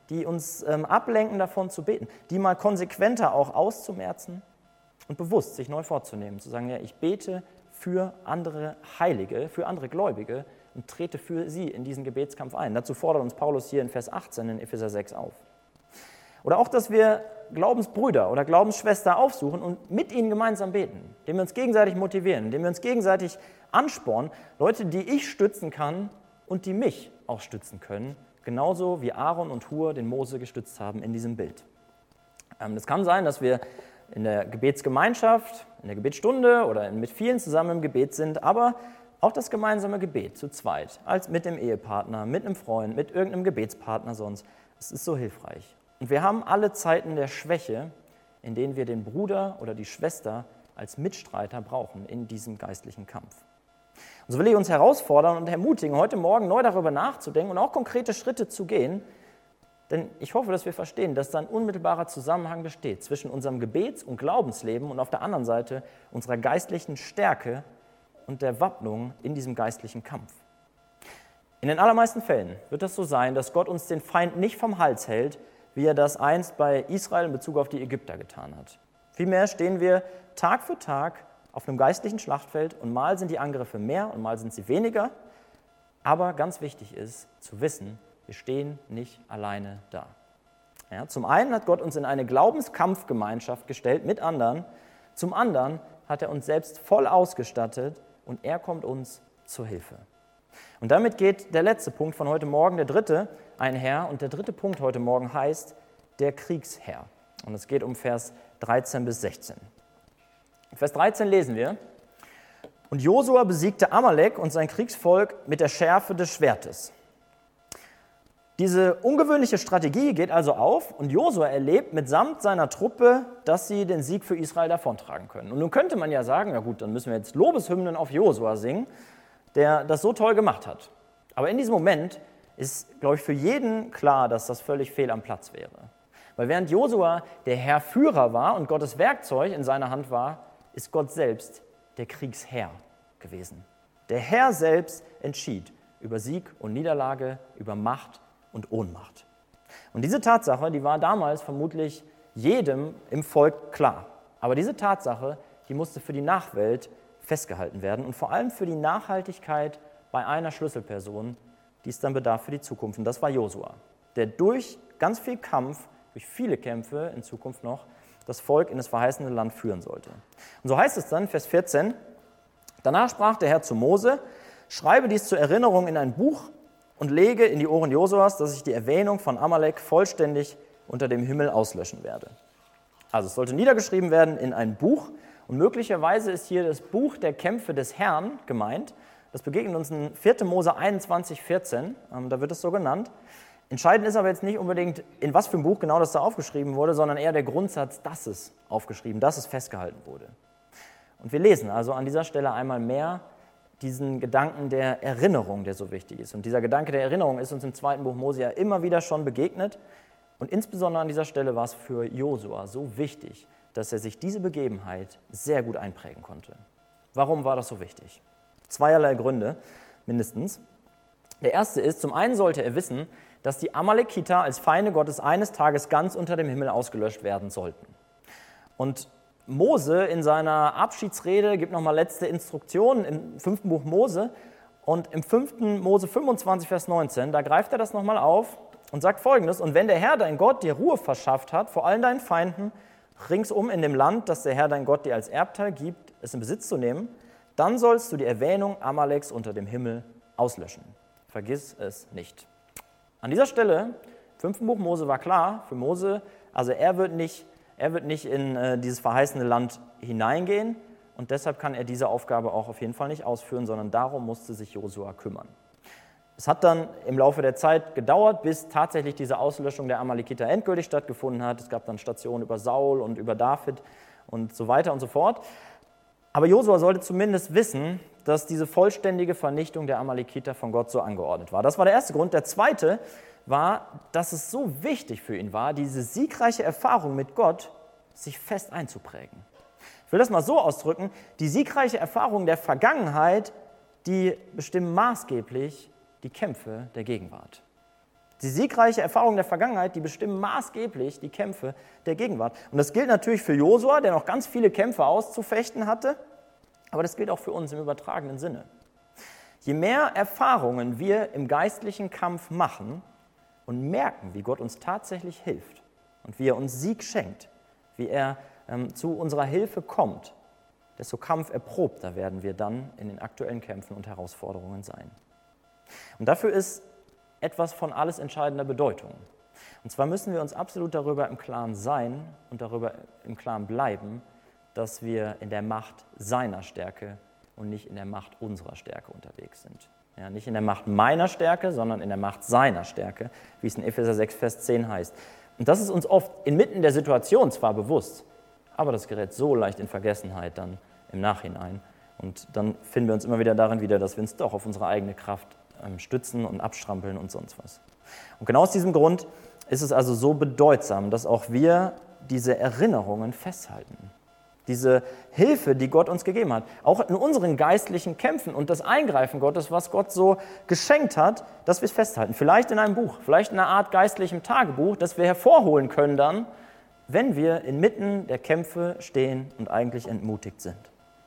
die uns ablenken davon zu beten, die mal konsequenter auch auszumerzen und bewusst sich neu vorzunehmen, zu sagen, ja, ich bete für andere Heilige, für andere Gläubige und trete für sie in diesen Gebetskampf ein. Dazu fordert uns Paulus hier in Vers 18 in Epheser 6 auf. Oder auch, dass wir Glaubensbrüder oder Glaubensschwester aufsuchen und mit ihnen gemeinsam beten, indem wir uns gegenseitig motivieren, indem wir uns gegenseitig anspornen, Leute, die ich stützen kann und die mich auch stützen können, genauso wie Aaron und Hur den Mose gestützt haben in diesem Bild. Es kann sein, dass wir in der Gebetsgemeinschaft, in der Gebetsstunde oder mit vielen zusammen im Gebet sind, aber auch das gemeinsame Gebet zu zweit, als mit dem Ehepartner, mit einem Freund, mit irgendeinem Gebetspartner sonst, es ist so hilfreich. Und wir haben alle Zeiten der Schwäche, in denen wir den Bruder oder die Schwester als Mitstreiter brauchen in diesem geistlichen Kampf. Und so will ich uns herausfordern und ermutigen, heute Morgen neu darüber nachzudenken und auch konkrete Schritte zu gehen, denn ich hoffe, dass wir verstehen, dass da ein unmittelbarer Zusammenhang besteht zwischen unserem Gebets- und Glaubensleben und auf der anderen Seite unserer geistlichen Stärke und der Wappnung in diesem geistlichen Kampf. In den allermeisten Fällen wird das so sein, dass Gott uns den Feind nicht vom Hals hält, wie er das einst bei Israel in Bezug auf die Ägypter getan hat. Vielmehr stehen wir Tag für Tag auf einem geistlichen Schlachtfeld und mal sind die Angriffe mehr und mal sind sie weniger. Aber ganz wichtig ist zu wissen, wir stehen nicht alleine da. Ja, zum einen hat Gott uns in eine Glaubenskampfgemeinschaft gestellt mit anderen, zum anderen hat er uns selbst voll ausgestattet und er kommt uns zur Hilfe. Und damit geht der letzte Punkt von heute Morgen, der dritte, einher. Und der dritte Punkt heute Morgen heißt der Kriegsherr. Und es geht um Vers 13 bis 16. In Vers 13 lesen wir: Und Josua besiegte Amalek und sein Kriegsvolk mit der Schärfe des Schwertes. Diese ungewöhnliche Strategie geht also auf und Josua erlebt mitsamt seiner Truppe, dass sie den Sieg für Israel davontragen können. Und nun könnte man ja sagen, na gut, dann müssen wir jetzt Lobeshymnen auf Josua singen, der das so toll gemacht hat. Aber in diesem Moment ist, glaube ich, für jeden klar, dass das völlig fehl am Platz wäre. Weil während Josua der Heerführer war und Gottes Werkzeug in seiner Hand war, ist Gott selbst der Kriegsherr gewesen. Der Herr selbst entschied über Sieg und Niederlage, über Macht und Ohnmacht. Und diese Tatsache, die war damals vermutlich jedem im Volk klar. Aber diese Tatsache, die musste für die Nachwelt festgehalten werden und vor allem für die Nachhaltigkeit bei einer Schlüsselperson, die es dann bedarf für die Zukunft. Und das war Josua, der durch ganz viel Kampf, durch viele Kämpfe in Zukunft noch, das Volk in das verheißene Land führen sollte. Und so heißt es dann, Vers 14, danach sprach der Herr zu Mose, schreibe dies zur Erinnerung in ein Buch und lege in die Ohren Josuas, dass ich die Erwähnung von Amalek vollständig unter dem Himmel auslöschen werde. Also es sollte niedergeschrieben werden in ein Buch. Und möglicherweise ist hier das Buch der Kämpfe des Herrn gemeint. Das begegnet uns in 4. Mose 21, 14, da wird es so genannt. Entscheidend ist aber jetzt nicht unbedingt, in was für ein Buch genau das da aufgeschrieben wurde, sondern eher der Grundsatz, dass es aufgeschrieben, dass es festgehalten wurde. Und wir lesen also an dieser Stelle einmal mehr diesen Gedanken der Erinnerung, der so wichtig ist. Und dieser Gedanke der Erinnerung ist uns im 2. Buch Mose ja immer wieder schon begegnet. Und insbesondere an dieser Stelle war es für Josua so wichtig, dass er sich diese Begebenheit sehr gut einprägen konnte. Warum war das so wichtig? Zweierlei Gründe mindestens. Der erste ist, zum einen sollte er wissen, dass die Amalekiter als Feinde Gottes eines Tages ganz unter dem Himmel ausgelöscht werden sollten. Und Mose in seiner Abschiedsrede gibt nochmal letzte Instruktionen im 5. Buch Mose. Und im 5. Mose 25, Vers 19, da greift er das nochmal auf und sagt Folgendes: Und wenn der Herr, dein Gott, dir Ruhe verschafft hat vor allen deinen Feinden, ringsum in dem Land, das der Herr, dein Gott, dir als Erbteil gibt, es in Besitz zu nehmen, dann sollst du die Erwähnung Amaleks unter dem Himmel auslöschen. Vergiss es nicht. An dieser Stelle, 5. Buch Mose war klar für Mose, also er wird nicht in dieses verheißene Land hineingehen und deshalb kann er diese Aufgabe auch auf jeden Fall nicht ausführen, sondern darum musste sich Josua kümmern. Es hat dann im Laufe der Zeit gedauert, bis tatsächlich diese Auslöschung der Amalekiter endgültig stattgefunden hat. Es gab dann Stationen über Saul und über David und so weiter und so fort. Aber Josua sollte zumindest wissen, dass diese vollständige Vernichtung der Amalekiter von Gott so angeordnet war. Das war der erste Grund. Der zweite war, dass es so wichtig für ihn war, diese siegreiche Erfahrung mit Gott sich fest einzuprägen. Ich will das mal so ausdrücken: Die siegreiche Erfahrung der Vergangenheit, die bestimmen maßgeblich die Kämpfe der Gegenwart. Die siegreiche Erfahrung der Vergangenheit, die bestimmen maßgeblich die Kämpfe der Gegenwart. Und das gilt natürlich für Josua, der noch ganz viele Kämpfe auszufechten hatte, aber das gilt auch für uns im übertragenen Sinne. Je mehr Erfahrungen wir im geistlichen Kampf machen und merken, wie Gott uns tatsächlich hilft und wie er uns Sieg schenkt, wie er zu unserer Hilfe kommt, desto kampferprobter werden wir dann in den aktuellen Kämpfen und Herausforderungen sein. Und dafür ist etwas von alles entscheidender Bedeutung. Und zwar müssen wir uns absolut darüber im Klaren sein und darüber im Klaren bleiben, dass wir in der Macht seiner Stärke und nicht in der Macht unserer Stärke unterwegs sind. Ja, nicht in der Macht meiner Stärke, sondern in der Macht seiner Stärke, wie es in Epheser 6, Vers 10 heißt. Und das ist uns oft inmitten der Situation zwar bewusst, aber das gerät so leicht in Vergessenheit dann im Nachhinein. Und dann finden wir uns immer wieder darin wieder, dass wir uns doch auf unsere eigene Kraft stützen und abstrampeln und sonst was. Und genau aus diesem Grund ist es also so bedeutsam, dass auch wir diese Erinnerungen festhalten. Diese Hilfe, die Gott uns gegeben hat, auch in unseren geistlichen Kämpfen und das Eingreifen Gottes, was Gott so geschenkt hat, dass wir es festhalten. Vielleicht in einem Buch, vielleicht in einer Art geistlichem Tagebuch, das wir hervorholen können dann, wenn wir inmitten der Kämpfe stehen und eigentlich entmutigt sind.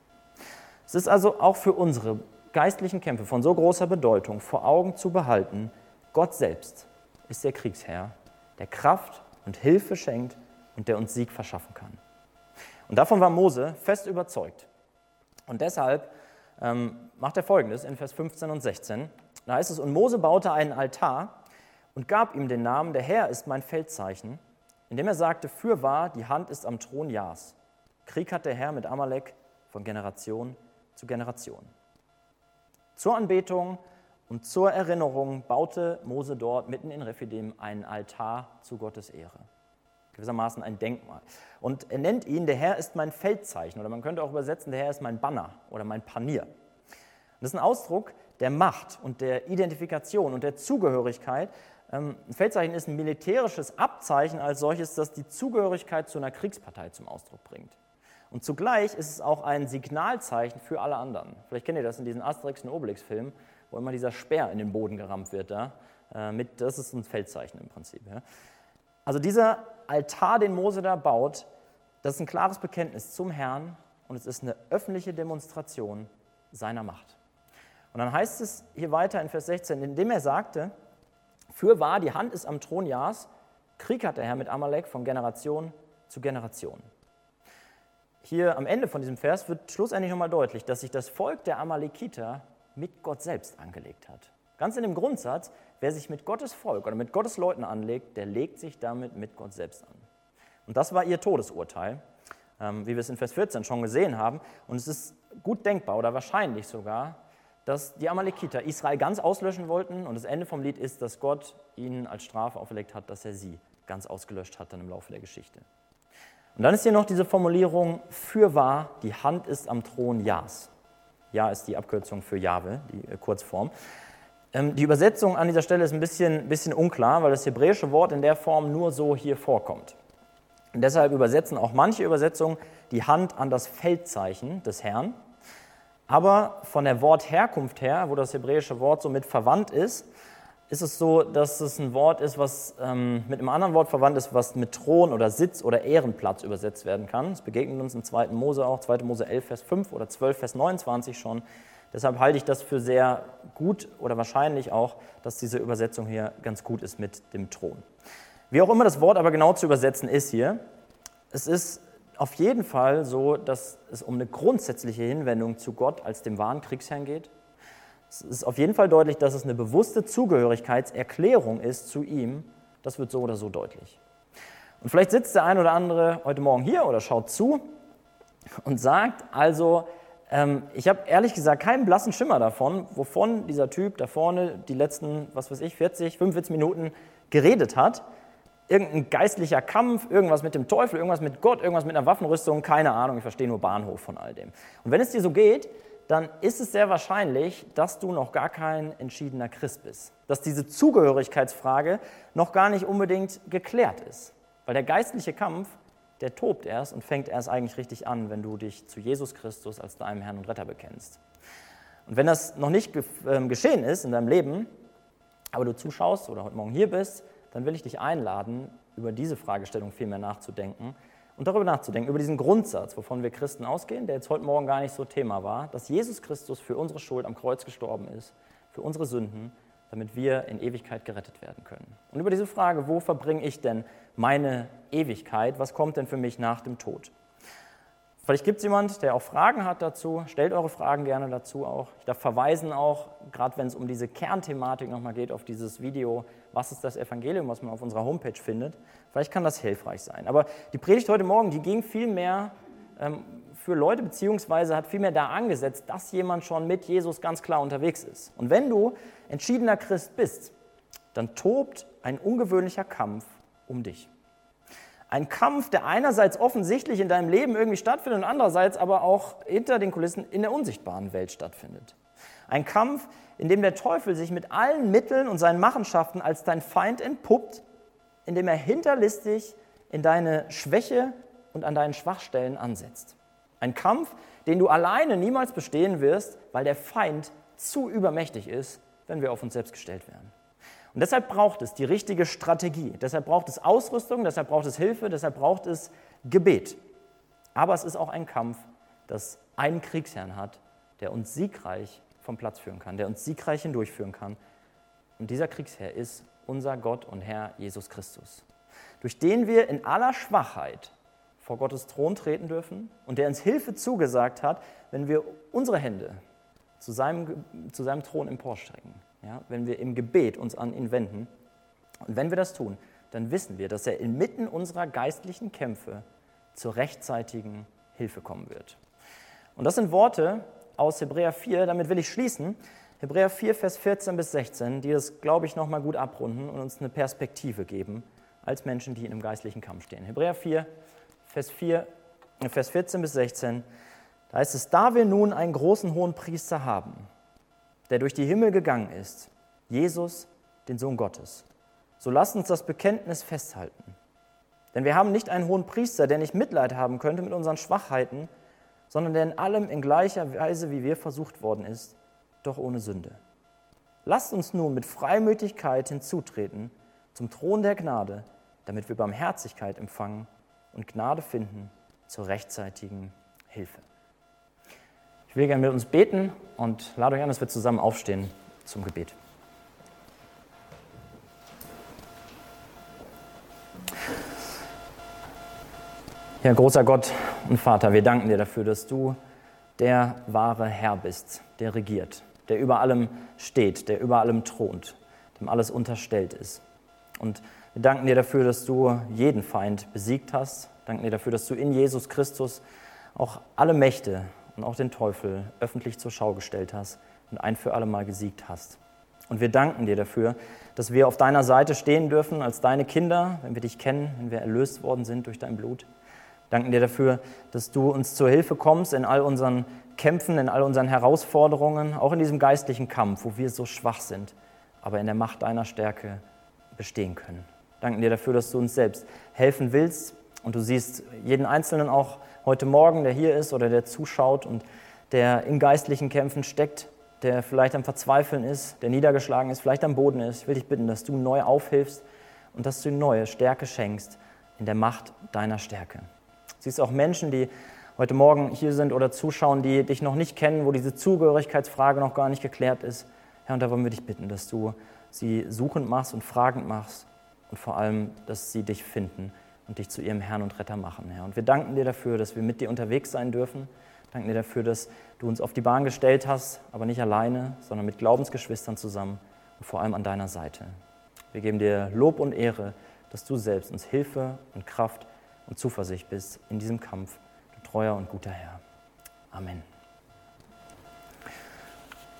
Es ist also auch für unsere geistlichen Kämpfe von so großer Bedeutung vor Augen zu behalten, Gott selbst ist der Kriegsherr, der Kraft und Hilfe schenkt und der uns Sieg verschaffen kann. Und davon war Mose fest überzeugt. Und deshalb macht er Folgendes in Vers 15 und 16. Da heißt es, und Mose baute einen Altar und gab ihm den Namen, der Herr ist mein Feldzeichen, indem er sagte, fürwahr, die Hand ist am Thron Jahs. Krieg hat der Herr mit Amalek von Generation zu Generation. Zur Anbetung und zur Erinnerung baute Mose dort mitten in Rephidim einen Altar zu Gottes Ehre. Gewissermaßen ein Denkmal. Und er nennt ihn, der Herr ist mein Feldzeichen, oder man könnte auch übersetzen, der Herr ist mein Banner oder mein Panier. Und das ist ein Ausdruck der Macht und der Identifikation und der Zugehörigkeit. Ein Feldzeichen ist ein militärisches Abzeichen als solches, das die Zugehörigkeit zu einer Kriegspartei zum Ausdruck bringt. Und zugleich ist es auch ein Signalzeichen für alle anderen. Vielleicht kennt ihr das in diesen Asterix- und Obelix-Filmen, wo immer dieser Speer in den Boden gerammt wird. Das ist ein Feldzeichen im Prinzip. Ja. Also dieser Altar, den Mose da baut, das ist ein klares Bekenntnis zum Herrn und es ist eine öffentliche Demonstration seiner Macht. Und dann heißt es hier weiter in Vers 16, indem er sagte, fürwahr, die Hand ist am Thron Jahs, Krieg hat der Herr mit Amalek von Generation zu Generation. Hier am Ende von diesem Vers wird schlussendlich nochmal deutlich, dass sich das Volk der Amalekiter mit Gott selbst angelegt hat. Ganz in dem Grundsatz, wer sich mit Gottes Volk oder mit Gottes Leuten anlegt, der legt sich damit mit Gott selbst an. Und das war ihr Todesurteil, wie wir es in Vers 14 schon gesehen haben. Und es ist gut denkbar oder wahrscheinlich sogar, dass die Amalekiter Israel ganz auslöschen wollten. Und das Ende vom Lied ist, dass Gott ihnen als Strafe auferlegt hat, dass er sie ganz ausgelöscht hat dann im Laufe der Geschichte. Und dann ist hier noch diese Formulierung, fürwahr, die Hand ist am Thron Jahs. Ja ist die Abkürzung für Jahwe, die Kurzform. Die Übersetzung an dieser Stelle ist ein bisschen unklar, weil das hebräische Wort in der Form nur so hier vorkommt. Und deshalb übersetzen auch manche Übersetzungen die Hand an das Feldzeichen des Herrn. Aber von der Wortherkunft her, wo das hebräische Wort so mit verwandt ist es so, dass es ein Wort ist, was mit einem anderen Wort verwandt ist, was mit Thron oder Sitz oder Ehrenplatz übersetzt werden kann. Es begegnet uns im 2. Mose auch, 2. Mose 11, Vers 5 oder 12, Vers 29 schon. Deshalb halte ich das für sehr gut oder wahrscheinlich auch, dass diese Übersetzung hier ganz gut ist mit dem Thron. Wie auch immer das Wort aber genau zu übersetzen ist hier, es ist auf jeden Fall so, dass es um eine grundsätzliche Hinwendung zu Gott als dem wahren Kriegsherrn geht. Es ist auf jeden Fall deutlich, dass es eine bewusste Zugehörigkeitserklärung ist zu ihm. Das wird so oder so deutlich. Und vielleicht sitzt der ein oder andere heute Morgen hier oder schaut zu und sagt also, ich habe ehrlich gesagt keinen blassen Schimmer davon, wovon dieser Typ da vorne die letzten, 45 Minuten geredet hat. Irgendein geistlicher Kampf, irgendwas mit dem Teufel, irgendwas mit Gott, irgendwas mit einer Waffenrüstung, keine Ahnung, ich verstehe nur Bahnhof von all dem. Und wenn es dir so geht, dann ist es sehr wahrscheinlich, dass du noch gar kein entschiedener Christ bist. Dass diese Zugehörigkeitsfrage noch gar nicht unbedingt geklärt ist. Weil der geistliche Kampf, der tobt erst und fängt erst eigentlich richtig an, wenn du dich zu Jesus Christus als deinem Herrn und Retter bekennst. Und wenn das noch nicht geschehen ist in deinem Leben, aber du zuschaust oder heute Morgen hier bist, dann will ich dich einladen, über diese Fragestellung viel mehr nachzudenken und darüber nachzudenken, über diesen Grundsatz, wovon wir Christen ausgehen, der jetzt heute Morgen gar nicht so Thema war, dass Jesus Christus für unsere Schuld am Kreuz gestorben ist, für unsere Sünden, damit wir in Ewigkeit gerettet werden können. Und über diese Frage, wo verbringe ich denn meine Ewigkeit, was kommt denn für mich nach dem Tod? Vielleicht gibt es jemand, der auch Fragen hat dazu, stellt eure Fragen gerne dazu auch. Ich darf verweisen auch, gerade wenn es um diese Kernthematik nochmal geht, auf dieses Video, was ist das Evangelium, was man auf unserer Homepage findet. Vielleicht kann das hilfreich sein. Aber die Predigt heute Morgen, die ging viel mehr für Leute, beziehungsweise hat viel mehr da angesetzt, dass jemand schon mit Jesus ganz klar unterwegs ist. Und wenn du entschiedener Christ bist, dann tobt ein ungewöhnlicher Kampf um dich. Ein Kampf, der einerseits offensichtlich in deinem Leben irgendwie stattfindet und andererseits aber auch hinter den Kulissen in der unsichtbaren Welt stattfindet. Ein Kampf, in dem der Teufel sich mit allen Mitteln und seinen Machenschaften als dein Feind entpuppt, in dem er hinterlistig in deine Schwäche und an deinen Schwachstellen ansetzt. Ein Kampf, den du alleine niemals bestehen wirst, weil der Feind zu übermächtig ist, wenn wir auf uns selbst gestellt werden. Und deshalb braucht es die richtige Strategie, deshalb braucht es Ausrüstung, deshalb braucht es Hilfe, deshalb braucht es Gebet. Aber es ist auch ein Kampf, das einen Kriegsherrn hat, der uns siegreich vom Platz führen kann, der uns siegreich hindurchführen kann. Und dieser Kriegsherr ist unser Gott und Herr Jesus Christus, durch den wir in aller Schwachheit vor Gottes Thron treten dürfen und der uns Hilfe zugesagt hat, wenn wir unsere Hände zu seinem Thron emporstrecken. Ja, wenn wir im Gebet uns an ihn wenden. Und wenn wir das tun, dann wissen wir, dass er inmitten unserer geistlichen Kämpfe zur rechtzeitigen Hilfe kommen wird. Und das sind Worte aus Hebräer 4, damit will ich schließen. Hebräer 4, Vers 14 bis 16, die das, glaube ich, nochmal gut abrunden und uns eine Perspektive geben als Menschen, die in einem geistlichen Kampf stehen. Hebräer 4, Vers 14 bis 16, da heißt es, da wir nun einen großen Hohenpriester haben, der durch die Himmel gegangen ist, Jesus, den Sohn Gottes. So lasst uns das Bekenntnis festhalten. Denn wir haben nicht einen Hohenpriester, der nicht Mitleid haben könnte mit unseren Schwachheiten, sondern der in allem in gleicher Weise wie wir versucht worden ist, doch ohne Sünde. Lasst uns nun mit Freimütigkeit hinzutreten zum Thron der Gnade, damit wir Barmherzigkeit empfangen und Gnade finden zur rechtzeitigen Hilfe. Ich will gerne mit uns beten und lade euch an, dass wir zusammen aufstehen zum Gebet. Ja, großer Gott und Vater, wir danken dir dafür, dass du der wahre Herr bist, der regiert, der über allem steht, der über allem thront, dem alles unterstellt ist. Und wir danken dir dafür, dass du jeden Feind besiegt hast. Wir danken dir dafür, dass du in Jesus Christus auch alle Mächte und auch den Teufel öffentlich zur Schau gestellt hast und ein für alle Mal gesiegt hast. Und wir danken dir dafür, dass wir auf deiner Seite stehen dürfen als deine Kinder, wenn wir dich kennen, wenn wir erlöst worden sind durch dein Blut. Wir danken dir dafür, dass du uns zur Hilfe kommst in all unseren Kämpfen, in all unseren Herausforderungen, auch in diesem geistlichen Kampf, wo wir so schwach sind, aber in der Macht deiner Stärke bestehen können. Wir danken dir dafür, dass du uns selbst helfen willst und du siehst jeden Einzelnen auch heute Morgen, der hier ist oder der zuschaut und der in geistlichen Kämpfen steckt, der vielleicht am Verzweifeln ist, der niedergeschlagen ist, vielleicht am Boden ist. Ich will dich bitten, dass du neu aufhilfst und dass du neue Stärke schenkst in der Macht deiner Stärke. Du siehst auch Menschen, die heute Morgen hier sind oder zuschauen, die dich noch nicht kennen, wo diese Zugehörigkeitsfrage noch gar nicht geklärt ist. Herr, und da wollen wir dich bitten, dass du sie suchend machst und fragend machst und vor allem, dass sie dich finden und dich zu ihrem Herrn und Retter machen, Herr. Und wir danken dir dafür, dass wir mit dir unterwegs sein dürfen. Wir danken dir dafür, dass du uns auf die Bahn gestellt hast, aber nicht alleine, sondern mit Glaubensgeschwistern zusammen und vor allem an deiner Seite. Wir geben dir Lob und Ehre, dass du selbst uns Hilfe und Kraft und Zuversicht bist in diesem Kampf, du treuer und guter Herr. Amen.